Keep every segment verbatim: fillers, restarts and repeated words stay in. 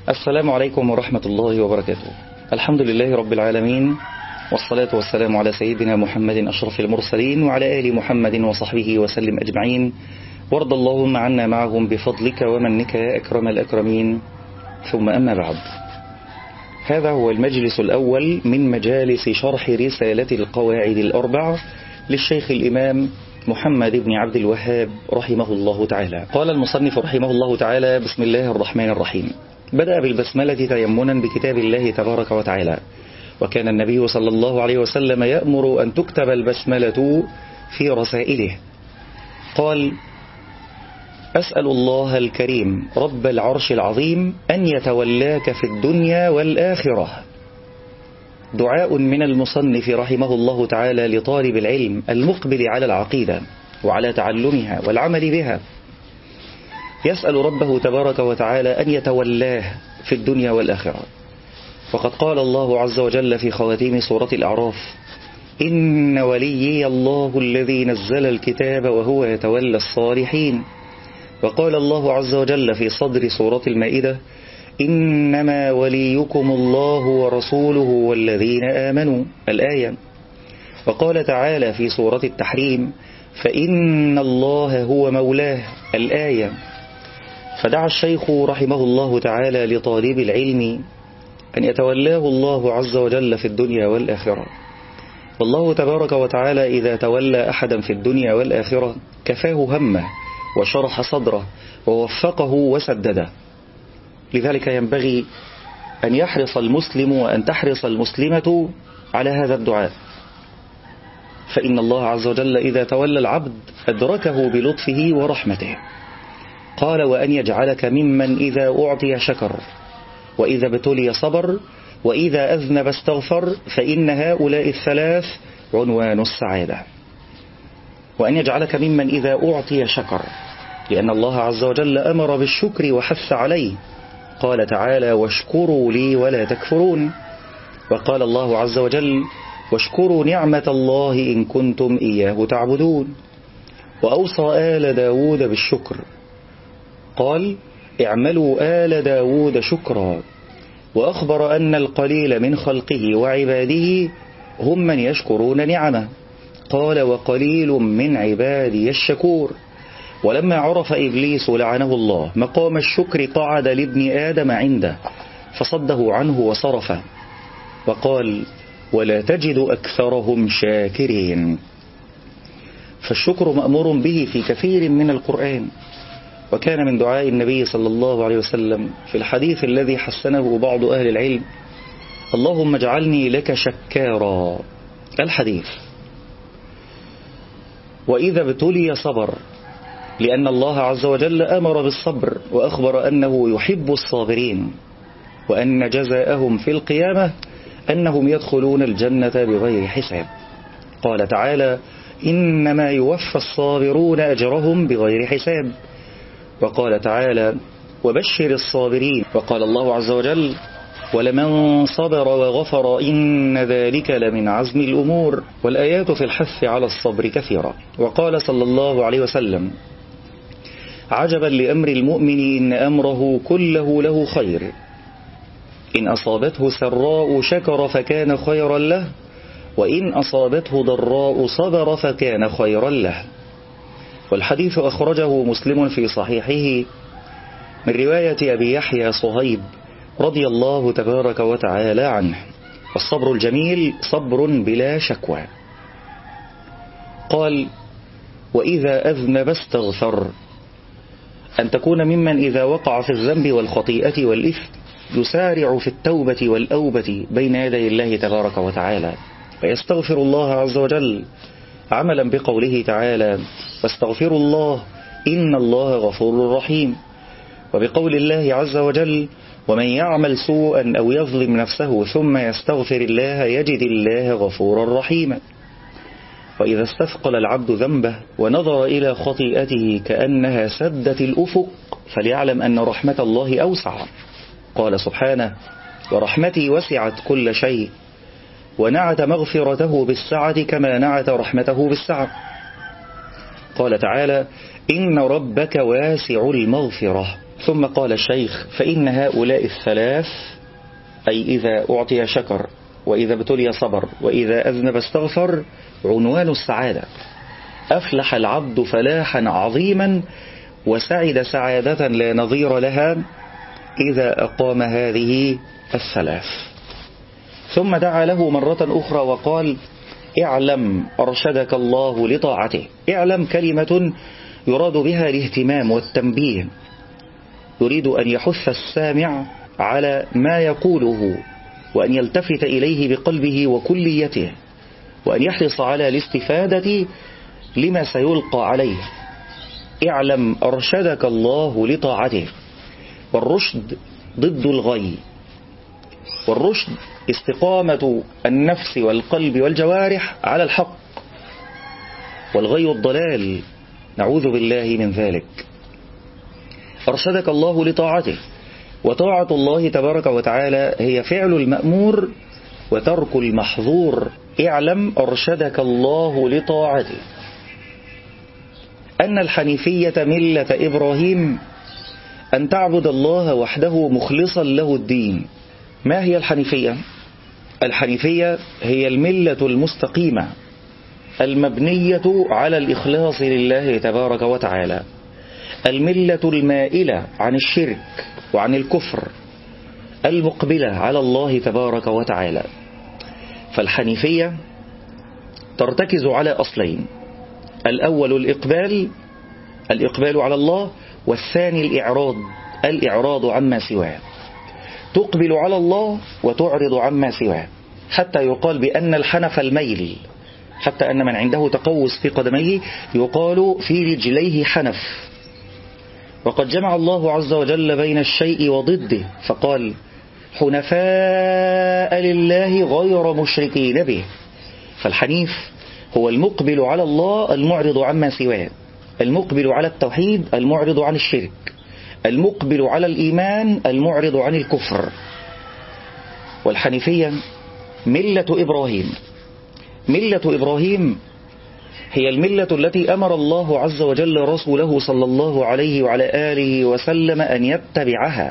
السلام عليكم ورحمة الله وبركاته. الحمد لله رب العالمين، والصلاة والسلام على سيدنا محمد أشرف المرسلين وعلى آل محمد وصحبه وسلم أجمعين، وارض اللهم عنا معهم بفضلك ومنك يا أكرم الأكرمين. ثم أما بعد، هذا هو المجلس الأول من مجالس شرح رسالة القواعد الأربع للشيخ الإمام محمد بن عبد الوهاب رحمه الله تعالى. قال المصنف رحمه الله تعالى: بسم الله الرحمن الرحيم. بدأ بالبسملة تيمنا بكتاب الله تبارك وتعالى، وكان النبي صلى الله عليه وسلم يأمر أن تكتب البسملة في رسائله. قال: أسأل الله الكريم رب العرش العظيم أن يتولاك في الدنيا والآخرة. دعاء من المصنف رحمه الله تعالى لطالب العلم المقبل على العقيدة وعلى تعلمها والعمل بها، يسأل ربه تبارك وتعالى أن يتولاه في الدنيا والآخرة. وقد قال الله عز وجل في خواتيم سورة الأعراف: إن وليي الله الذي نزل الكتاب وهو يتولى الصالحين. وقال الله عز وجل في صدر سورة المائدة: إنما وليكم الله ورسوله والذين آمنوا، الآية. وقال تعالى في سورة التحريم: فإن الله هو مولاه، الآية. فدعا الشيخ رحمه الله تعالى لطالب العلم أن يتولاه الله عز وجل في الدنيا والآخرة. والله تبارك وتعالى إذا تولى أحدا في الدنيا والآخرة كفاه همه وشرح صدره ووفقه وسدده. لذلك ينبغي أن يحرص المسلم وأن تحرص المسلمة على هذا الدعاء، فإن الله عز وجل إذا تولى العبد أدركه بلطفه ورحمته. قال: وأن يجعلك ممن إذا أعطي شكر، وإذا ابتلي صبر، وإذا أذنب استغفر، فإن هؤلاء الثلاث عنوان السعادة. وأن يجعلك ممن إذا أعطي شكر، لأن الله عز وجل أمر بالشكر وحث عليه. قال تعالى: واشكروا لي ولا تكفرون. وقال الله عز وجل: واشكروا نعمة الله إن كنتم إياه تعبدون. وأوصى آل داود بالشكر، قال: اعملوا آل داود شكرا. وأخبر أن القليل من خلقه وعباده هم من يشكرون نعمه، قال: وقليل من عبادي الشكور. ولما عرف إبليس لعنه الله مقام الشكر قعد لابن آدم عنده فصده عنه وصرفه، وقال: ولا تجد أكثرهم شاكرين. فالشكر مأمور به في كثير من القرآن. وكان من دعاء النبي صلى الله عليه وسلم في الحديث الذي حسنه بعض أهل العلم: اللهم اجعلني لك شكارا، الحديث. وإذا ابتلي صبر، لأن الله عز وجل أمر بالصبر وأخبر أنه يحب الصابرين، وأن جزاءهم في القيامة أنهم يدخلون الجنة بغير حساب. قال تعالى: إنما يوفى الصابرون أجرهم بغير حساب. وقال تعالى: وبشر الصابرين. وقال الله عز وجل: ولمن صبر وغفر إن ذلك لمن عزم الأمور. والآيات في الحث على الصبر كثيرة. وقال صلى الله عليه وسلم: عجبا لأمر المؤمن إن أمره كله له خير، إن أصابته سراء شكر فكان خيرا له، وإن أصابته ضراء صبر فكان خيرا له. والحديث أخرجه مسلم في صحيحه من رواية أبي يحيى صهيب رضي الله تبارك وتعالى عنه: والصبر الجميل صبر بلا شكوى. قال: وإذا أذنب استغفر، أن تكون ممن إذا وقع في الذنب والخطيئة والإثم يسارع في التوبة والأوبة بين يدي الله تبارك وتعالى، فيستغفر الله عز وجل، عملا بقوله تعالى: واستغفروا الله إن الله غفور رحيم. وبقول الله عز وجل: ومن يعمل سوءا أو يظلم نفسه ثم يستغفر الله يجد الله غفورا رحيما. وإذا استثقل العبد ذنبه ونظر إلى خطيئته كأنها سدت الأفق فليعلم أن رحمة الله أوسع. قال سبحانه: ورحمتي وسعت كل شيء. ونعت مغفرته بالسعة كما نعت رحمته بالسعة. قال تعالى: إن ربك واسع المغفرة. ثم قال الشيخ: فإن هؤلاء الثلاث، أي إذا أعطي شكر، وإذا ابتلي صبر، وإذا أذنب استغفر، عنوان السعادة. أفلح العبد فلاحا عظيما وسعد سعادة لا نظير لها إذا أقام هذه الثلاث. ثم دعا له مرة أخرى وقال: اعلم أرشدك الله لطاعته. اعلم كلمة يراد بها الاهتمام والتنبيه، يريد أن يحث السامع على ما يقوله، وأن يلتفت إليه بقلبه وكليته، وأن يحرص على الاستفادة لما سيلقى عليه. اعلم أرشدك الله لطاعته. والرشد ضد الغي، والرشد استقامة النفس والقلب والجوارح على الحق، والغي الضلال، نعوذ بالله من ذلك. أرشدك الله لطاعته، وطاعة الله تبارك وتعالى هي فعل المأمور وترك المحظور. اعلم أرشدك الله لطاعته أن الحنيفية ملة إبراهيم أن تعبد الله وحده مخلصا له الدين. ما هي الحنيفية؟ الحنيفية هي الملة المستقيمة المبنية على الإخلاص لله تبارك وتعالى، الملة المائلة عن الشرك وعن الكفر، المقبلة على الله تبارك وتعالى. فالحنيفية ترتكز على أصلين: الأول الإقبال، الإقبال على الله، والثاني الإعراض، الإعراض عما سواه. تقبل على الله وتعرض عما سواه، حتى يقال بأن الحنف الميل، حتى أن من عنده تقوس في قدميه يقال في رجليه حنف. وقد جمع الله عز وجل بين الشيء وضده فقال: حنفاء لله غير مشركين به. فالحنيف هو المقبل على الله المعرض عما سواه، المقبل على التوحيد المعرض عن الشرك، المقبل على الإيمان المعرض عن الكفر. والحنيفية ملة إبراهيم. ملة إبراهيم هي الملة التي أمر الله عز وجل رسوله صلى الله عليه وعلى آله وسلم أن يتبعها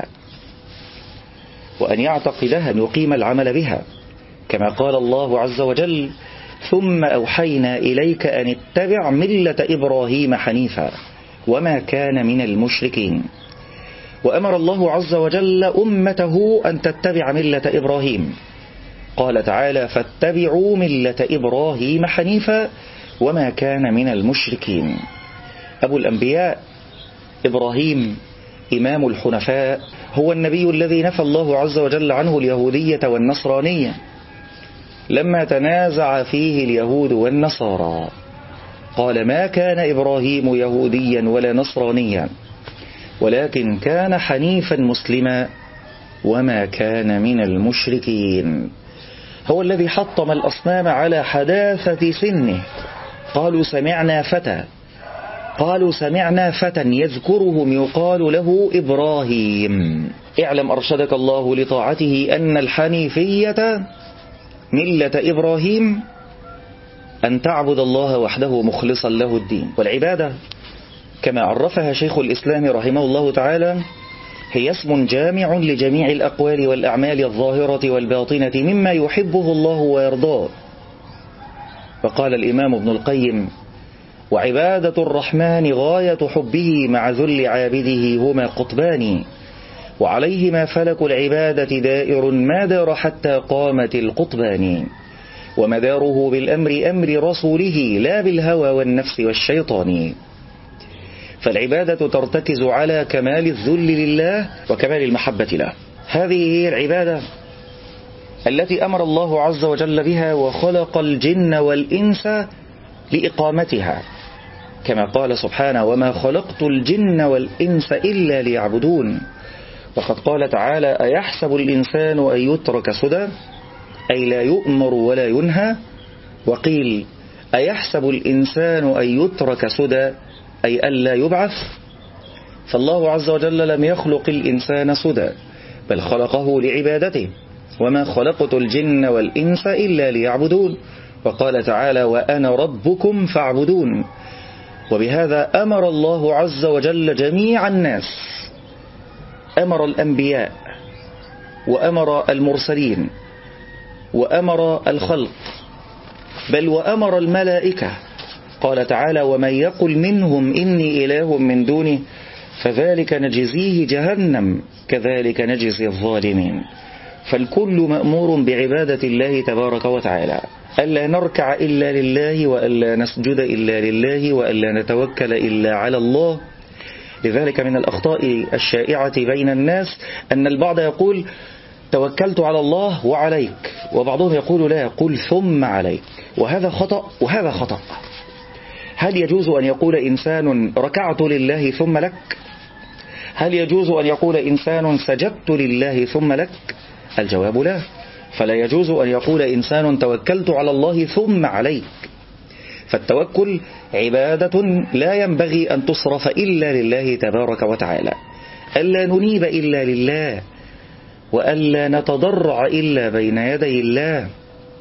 وأن يعتقدها، أن يقيم العمل بها، كما قال الله عز وجل: ثم أوحينا إليك أن اتبع ملة إبراهيم حنيفا وما كان من المشركين. وأمر الله عز وجل أمته أن تتبع ملة إبراهيم، قال تعالى: فاتبعوا ملة إبراهيم حنيفا وما كان من المشركين. أبو الأنبياء إبراهيم إمام الحنفاء، هو النبي الذي نفى الله عز وجل عنه اليهودية والنصرانية لما تنازع فيه اليهود والنصارى، قال: ما كان إبراهيم يهوديا ولا نصرانيا ولكن كان حنيفا مسلما وما كان من المشركين. هو الذي حطم الأصنام على حداثة سنه. قالوا سمعنا فتى قالوا سمعنا فتى يذكرهم يقال له إبراهيم. اعلم أرشدك الله لطاعته أن الحنيفية ملة إبراهيم أن تعبد الله وحده مخلصا له الدين. والعبادة كما عرفها شيخ الإسلام رحمه الله تعالى هي اسم جامع لجميع الأقوال والأعمال الظاهرة والباطنة مما يحبه الله ويرضاه. فقال الإمام ابن القيم: وعبادة الرحمن غاية حبه مع ذل عابده هما قطبان، وعليهما فلك العبادة دائر ما دار حتى قامت القطبان، ومداره بالأمر أمر رسوله لا بالهوى والنفس والشيطان. فالعبادة ترتكز على كمال الذل لله وكمال المحبة له. هذه هي العبادة التي أمر الله عز وجل بها وخلق الجن والإنس لإقامتها، كما قال سبحانه: وما خلقت الجن والإنس إلا ليعبدون. وقد قال تعالى: أيحسب الإنسان أن يترك سدى، أي لا يؤمر ولا ينهى. وقيل: أيحسب الإنسان أن يترك سدى، أي ألا يبعث. فالله عز وجل لم يخلق الإنسان سدى، بل خلقه لعبادته. وما خلقت الجن والإنس إلا ليعبدون. وقال تعالى: وأنا ربكم فاعبدون. وبهذا أمر الله عز وجل جميع الناس أمر الأنبياء وأمر المرسلين وأمر الخلق، بل وأمر الملائكة. قال تعالى: ومن يقل منهم إني إله من دونه فذلك نجزيه جهنم كذلك نجزي الظالمين. فالكل مأمور بعبادة الله تبارك وتعالى، ألا نركع إلا لله، وألا نسجد إلا لله، وألا نتوكل إلا على الله. لذلك من الأخطاء الشائعة بين الناس أن البعض يقول: توكلت على الله وعليك، وبعضهم يقول: لا، قل ثم عليك. وهذا خطأ وهذا خطأ. هل يجوز أن يقول إنسان: ركعت لله ثم لك؟ هل يجوز أن يقول إنسان: سجدت لله ثم لك؟ الجواب لا. فلا يجوز أن يقول إنسان: توكلت على الله ثم عليك. فالتوكل عبادة لا ينبغي أن تصرف إلا لله تبارك وتعالى، ألا ننيب إلا لله، وألا نتضرع إلا بين يدي الله،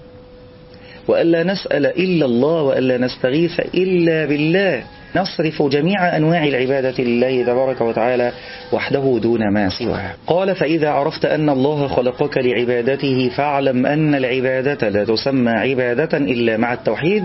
وألا نسأل إلا الله، وألا نستغيث إلا بالله. نصرف جميع أنواع العبادة لله تبارك وتعالى وحده دون ما سواه. قال: فإذا عرفت أن الله خلقك لعبادته فاعلم أن العبادة لا تسمى عبادة إلا مع التوحيد،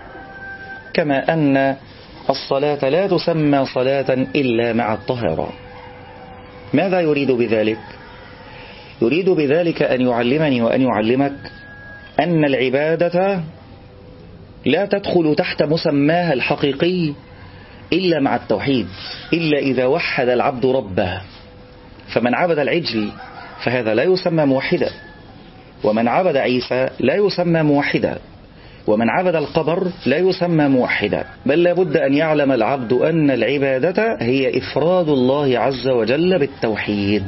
كما أن الصلاة لا تسمى صلاة إلا مع الطهارة. ماذا يريد بذلك؟ يريد بذلك أن يعلمني وأن يعلمك أن العبادة لا تدخل تحت مسماها الحقيقي إلا مع التوحيد، إلا إذا وحد العبد ربه. فمن عبد العجل فهذا لا يسمى موحدا، ومن عبد عيسى لا يسمى موحدا، ومن عبد القبر لا يسمى موحدا، بل لابد أن يعلم العبد أن العبادة هي إفراد الله عز وجل بالتوحيد.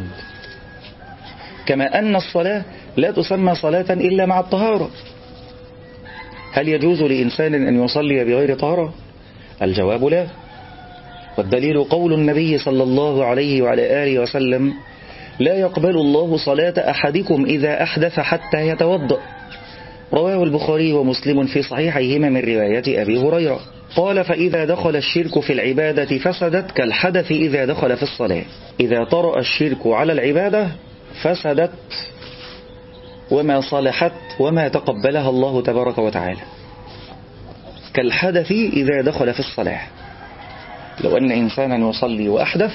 كما أن الصلاة لا تسمى صلاة إلا مع الطهارة. هل يجوز لإنسان أن يصلي بغير طهارة؟ الجواب لا. والدليل قول النبي صلى الله عليه وعلى آله وسلم: لا يقبل الله صلاة أحدكم إذا أحدث حتى يتوضأ. رواه البخاري ومسلم في صحيحيهما من رواية أبي هريرة. قال: فإذا دخل الشرك في العبادة فسدت كالحدث إذا دخل في الصلاة. إذا طرأ الشرك على العبادة فسدت وما صلحت وما تقبلها الله تبارك وتعالى، كالحدث إذا دخل في الصلاة. لو أن إنسانا يصلي وأحدث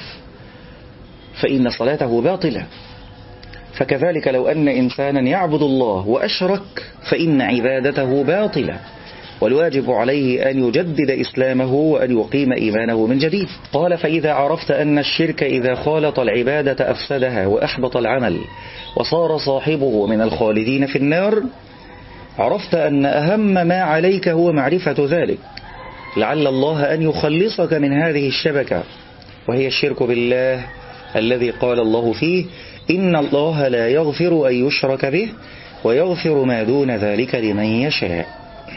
فإن صلاته باطلة، فكذلك لو أن إنسانا يعبد الله وأشرك فإن عبادته باطلة، والواجب عليه أن يجدد إسلامه وأن يقيم إيمانه من جديد. قال: فإذا عرفت أن الشرك إذا خالط العبادة أفسدها وأحبط العمل وصار صاحبه من الخالدين في النار، عرفت أن أهم ما عليك هو معرفة ذلك، لعل الله أن يخلصك من هذه الشبكة، وهي الشرك بالله الذي قال الله فيه: إن الله لا يغفر أن يشرك به ويغفر ما دون ذلك لمن يشاء.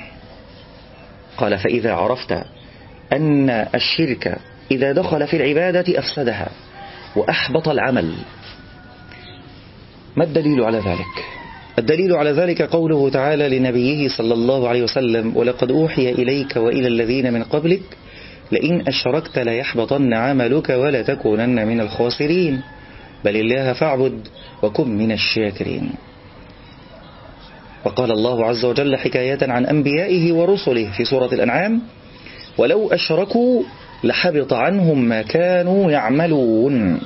قال: فإذا عرفت أن الشرك إذا دخل في العبادة أفسدها وأحبط العمل. ما الدليل على ذلك؟ الدليل على ذلك قوله تعالى لنبيه صلى الله عليه وسلم: ولقد أوحي إليك وإلى الذين من قبلك لئن أشركت ليحبطن عملك ولتكونن من الخاسرين بل الله فاعبد وكن من الشاكرين. وقال الله عز وجل حكاية عن أنبيائه ورسله في سورة الأنعام: ولو أشركوا لحبط عنهم ما كانوا يعملون.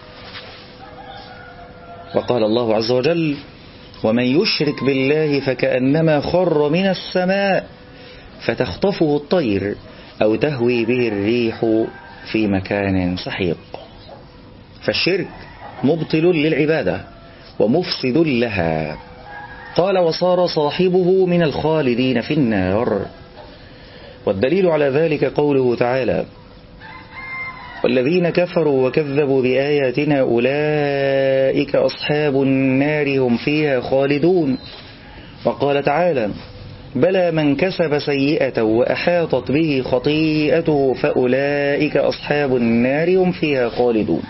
وقال الله عز وجل: ومن يشرك بالله فكأنما خر من السماء فتخطفه الطير أو تهوي به الريح في مكان سحيق. فالشرك مبطل للعبادة ومفسد لها. قال: وصار صاحبه من الخالدين في النار. والدليل على ذلك قوله تعالى: والذين كفروا وكذبوا بآياتنا أولئك أصحاب النار هم فيها خالدون. وقال تعالى: بلى من كسب سيئة وأحاطت به خطيئته فأولئك أصحاب النار هم فيها خالدون.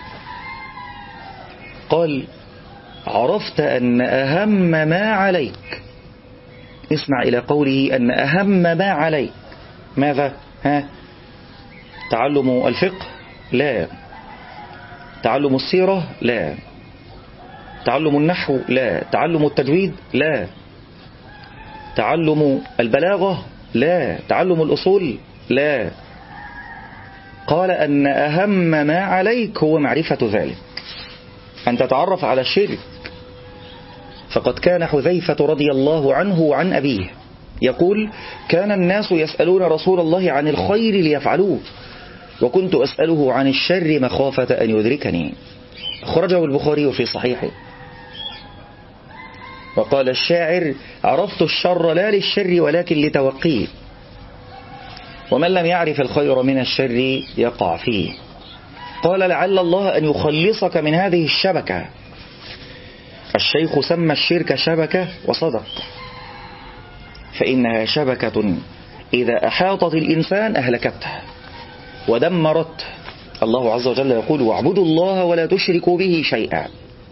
قال: عرفت أن أهم ما عليك. اسمع إلى قوله أن أهم ما عليك ماذا؟ ها؟ تعلم الفقه؟ لا. تعلم السيرة لا، تعلم النحو لا، تعلم التجويد لا، تعلم البلاغة لا، تعلم الأصول لا. قال أن أهم ما عليك هو معرفة ذلك، أن تتعرف على الشرك. فقد كان حذيفة رضي الله عنه عن أبيه يقول: كان الناس يسألون رسول الله عن الخير ليفعلوه، وكنت أسأله عن الشر مخافة أن يدركني. أخرجه البخاري في صحيحه. وقال الشاعر: عرفت الشر لا للشر ولكن لتوقيه، ومن لم يعرف الخير من الشر يقع فيه. قال: لعل الله أن يخلصك من هذه الشبكة. الشيخ سمى الشرك شبكة وصدق، فإنها شبكة إذا أحاطت الإنسان أهلكته ودمرته. الله عز وجل يقول: واعبدوا الله ولا تشركوا به شيئا.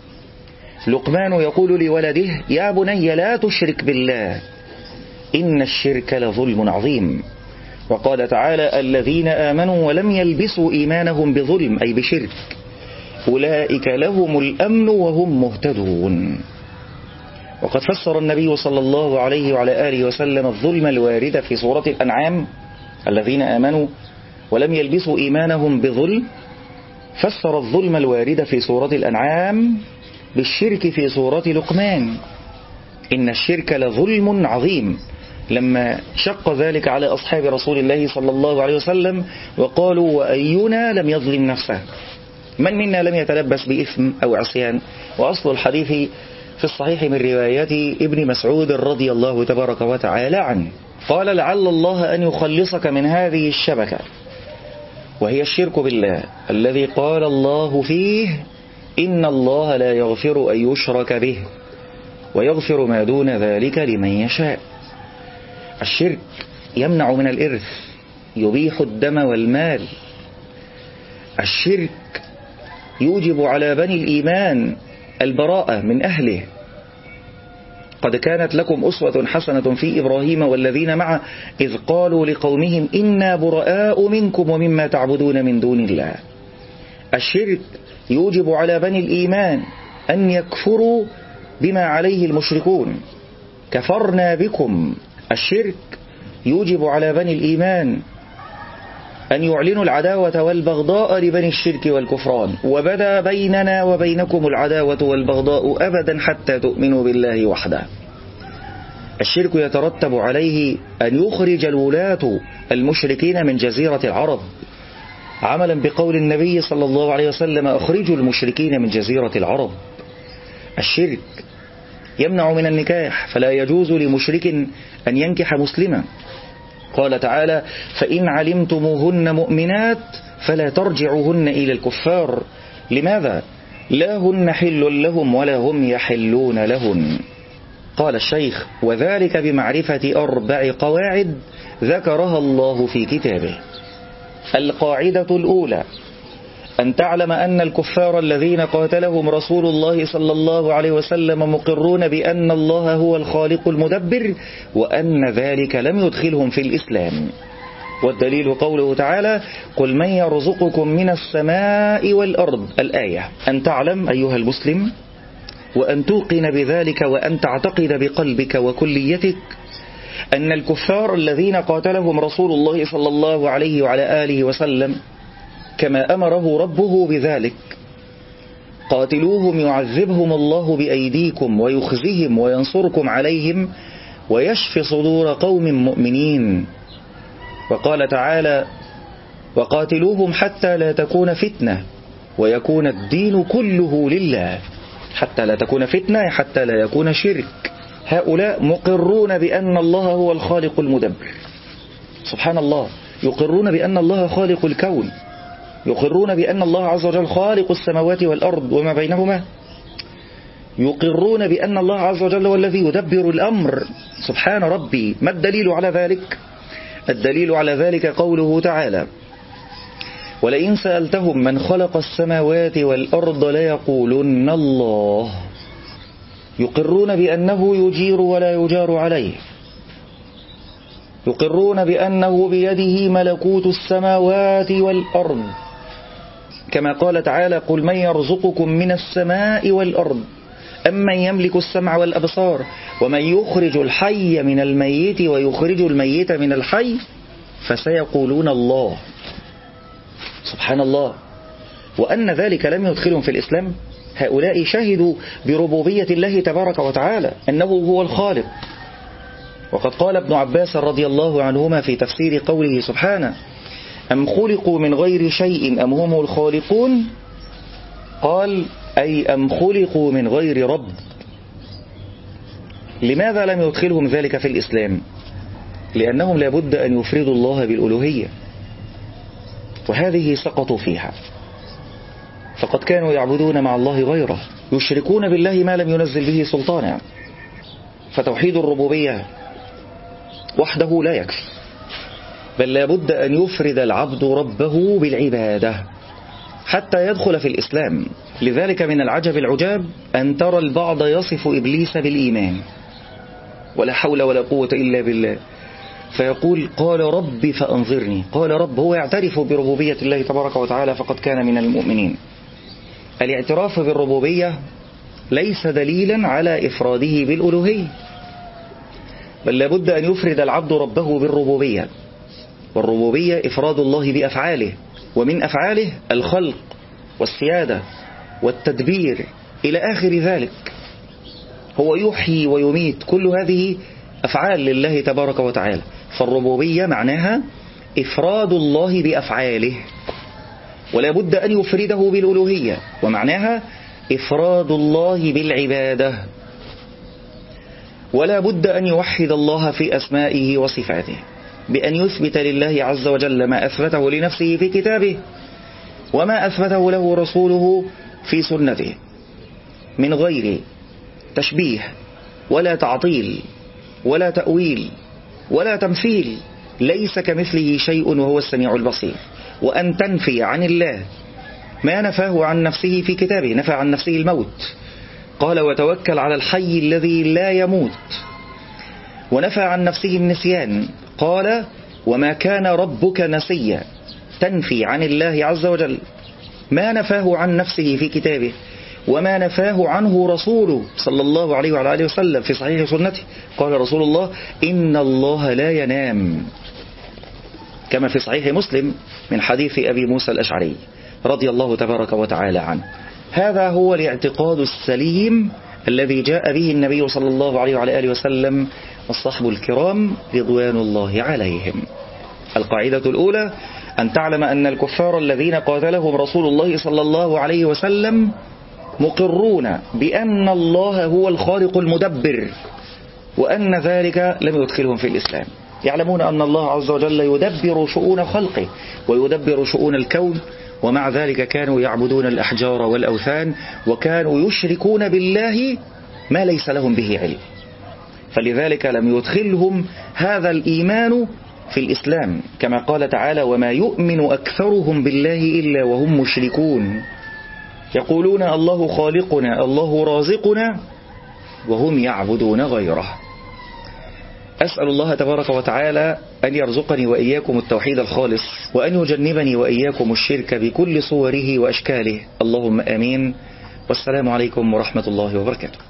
لقمان يقول لولده: يا بني لا تشرك بالله إن الشرك لظلم عظيم. وقال تعالى: الذين آمنوا ولم يلبسوا إيمانهم بظلم أي بشرك أولئك لهم الأمن وهم مهتدون. وقد فسر النبي صلى الله عليه وعلى آله وسلم الظلم الوارد في سورة الأنعام: الذين آمنوا ولم يلبسوا إيمانهم بظلم، فسر الظلم الوارد في سورة الأنعام بالشرك في سورة لقمان، إن الشرك لظلم عظيم، لما شق ذلك على أصحاب رسول الله صلى الله عليه وسلم وقالوا: وأينا لم يظلم نفسه، من منا لم يتلبس بإثم أو عصيان. وأصل الحديث في الصحيح من رواية ابن مسعود رضي الله تبارك وتعالى عنه. قال: لعل الله أن يخلصك من هذه الشبكة، وهي الشرك بالله الذي قال الله فيه: إن الله لا يغفر أن يشرك به ويغفر ما دون ذلك لمن يشاء. الشرك يمنع من الإرث، يبيح الدم والمال. الشرك يوجب على بني الإيمان البراءة من أهله. قد كانت لكم أسوة حسنة في إبراهيم والذين معه إذ قالوا لقومهم إنا براء منكم ومما تعبدون من دون الله. الشرك يوجب على بني الإيمان أن يكفروا بما عليه المشركون: كفرنا بكم. الشرك يوجب على بني الإيمان أن يعلنوا العداوة والبغضاء لبني الشرك والكفران: وبدا بيننا وبينكم العداوة والبغضاء أبدا حتى تؤمنوا بالله وحده. الشرك يترتب عليه أن يخرج الولاة المشركين من جزيرة العرب، عملا بقول النبي صلى الله عليه وسلم: أخرجوا المشركين من جزيرة العرب. الشرك يمنع من النكاح، فلا يجوز لمشرك أن ينكح مسلما. قال تعالى: فإن علمتموهن مؤمنات فلا ترجعوهن إلى الكفار. لماذا؟ لا هن حل لهم ولا هم يحلون لهن. قال الشيخ: وذلك بمعرفة أربع قواعد ذكرها الله في كتابه. القاعدة الأولى: أن تعلم أن الكفار الذين قاتلهم رسول الله صلى الله عليه وسلم مقرون بأن الله هو الخالق المدبر، وأن ذلك لم يدخلهم في الإسلام. والدليل قوله تعالى: قل من يرزقكم من السماء والأرض. الآية. أن تعلم أيها المسلم وأن توقن بذلك وأن تعتقد بقلبك وكليتك أن الكفار الذين قاتلهم رسول الله صلى الله عليه وعلى آله وسلم كما أمره ربه بذلك: قاتلوهم يعذبهم الله بأيديكم ويخزهم وينصركم عليهم ويشفي صدور قوم مؤمنين. وقال تعالى: وقاتلوهم حتى لا تكون فتنة ويكون الدين كله لله. حتى لا تكون فتنة، حتى لا يكون شرك. هؤلاء مقرون بأن الله هو الخالق المدبر. سبحان الله، يقرون بأن الله خالق الكون، يقرون بأن الله عز وجل خالق السماوات والأرض وما بينهما، يقرون بأن الله عز وجل هو الذي يدبر الأمر. سبحان ربي. ما الدليل على ذلك؟ الدليل على ذلك قوله تعالى: ولئن سألتهم من خلق السماوات والأرض ليقولن الله. يقرون بأنه يجير ولا يجار عليه، يقرون بأنه بيده ملكوت السماوات والأرض، كما قال تعالى قل من يرزقكم من السماء والأرض أمن يملك السمع والأبصار ومن يخرج الحي من الميت ويخرج الميت من الحي فسيقولون الله. سبحان الله. وأن ذلك لم يدخلهم في الإسلام. هؤلاء شهدوا بربوبية الله تبارك وتعالى أنه هو الخالق. وقد قال ابن عباس رضي الله عنهما في تفسير قوله سبحانه أم خلقوا من غير شيء أم هم الخالقون، قال أي أم خلقوا من غير رب. لماذا لم يدخلهم ذلك في الإسلام؟ لأنهم لابد أن يفردوا الله بالألوهية، وهذه سقطوا فيها، فقد كانوا يعبدون مع الله غيره، يشركون بالله ما لم ينزل به سلطانا. فتوحيد الربوبية وحده لا يكفي، بل لابد أن يفرد العبد ربه بالعبادة حتى يدخل في الإسلام. لذلك من العجب العجاب أن ترى البعض يصف إبليس بالإيمان ولا حول ولا قوة إلا بالله، فيقول قال ربي فأنظرني. قال رب، هو يعترف بربوبية الله تبارك وتعالى فقد كان من المؤمنين. الاعتراف بالربوبية ليس دليلا على إفراده بالألوهية، بل لابد أن يفرد العبد ربه بالربوبية. والربوبية إفراد الله بأفعاله، ومن أفعاله الخلق والسيادة والتدبير إلى آخر ذلك. هو يحيي ويميت، كل هذه أفعال لله تبارك وتعالى. فالربوبية معناها إفراد الله بأفعاله، ولا بد أن يفرده بالألوهية، ومعناها إفراد الله بالعبادة. ولا بد أن يوحد الله في أسمائه وصفاته بأن يثبت لله عز وجل ما أثبته لنفسه في كتابه وما أثبته له رسوله في سنته من غير تشبيه ولا تعطيل ولا تأويل ولا تمثيل. ليس كمثله شيء وهو السميع البصير. وأن تنفي عن الله ما نفاه عن نفسه في كتابه. نفى عن نفسه الموت، قال وتوكل على الحي الذي لا يموت. ونفى عن نفسه النسيان، قال وما كان ربك نسيا. تنفي عن الله عز وجل ما نفاه عن نفسه في كتابه وما نفاه عنه رسوله صلى الله عليه وعلى آله وسلم في صحيح سنته. قال رسول الله إن الله لا ينام، كما في صحيح مسلم من حديث أبي موسى الأشعري رضي الله تبارك وتعالى عنه. هذا هو الاعتقاد السليم الذي جاء به النبي صلى الله عليه وعلى آله وسلم والصحب الكرام رضوان الله عليهم. القاعدة الأولى أن تعلم أن الكفار الذين قاتلهم رسول الله صلى الله عليه وسلم مقرون بأن الله هو الخالق المدبر، وأن ذلك لم يدخلهم في الإسلام. يعلمون أن الله عز وجل يدبر شؤون خلقه ويدبر شؤون الكون، ومع ذلك كانوا يعبدون الأحجار والأوثان، وكانوا يشركون بالله ما ليس لهم به علم. فلذلك لم يدخلهم هذا الإيمان في الإسلام، كما قال تعالى وما يؤمن أكثرهم بالله إلا وهم مشركون يقولون الله خالقنا الله رازقنا وهم يعبدون غيره. أسأل الله تبارك وتعالى أن يرزقني وإياكم التوحيد الخالص، وأن يجنبني وإياكم الشرك بكل صوره وأشكاله، اللهم آمين. والسلام عليكم ورحمة الله وبركاته.